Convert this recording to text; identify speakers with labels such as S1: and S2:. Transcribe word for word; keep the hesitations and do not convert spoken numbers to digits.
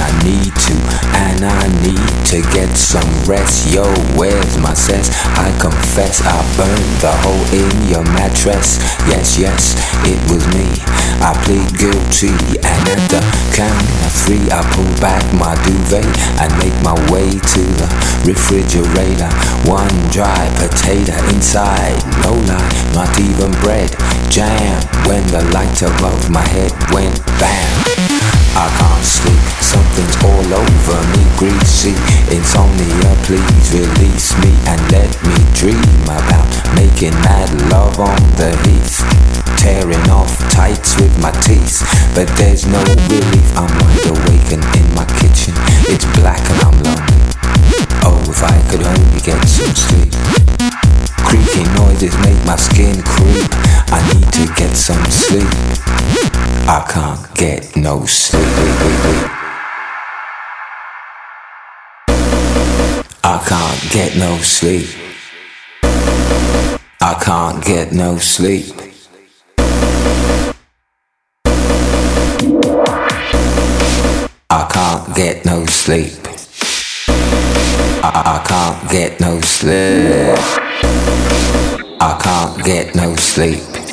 S1: I need to, and I need to get some rest. Yo, where's my sense? I confess I burned the hole in your mattress. Yes, yes, it was me. I plead guilty, and at the count of three I pull back my duvet and make my way to the refrigerator. One dry potato inside, no lie, not even bread. Jam when the light above my head went bam. I can't sleep, something's all over me, greasy. Insomnia, please release me and let me dream about making mad love on the heath, tearing off tights with my teeth. But there's no relief, I'm wide awake and in my kitchen it's black and I'm lonely. Oh, if I could only get some sleep. Creaky noises make my skin creep. I need to get some sleep. I can't get no sleep. I can't get no sleep. I can't get no sleep. I can't get no sleep. I, I can't get no sleep. I can't get no sleep.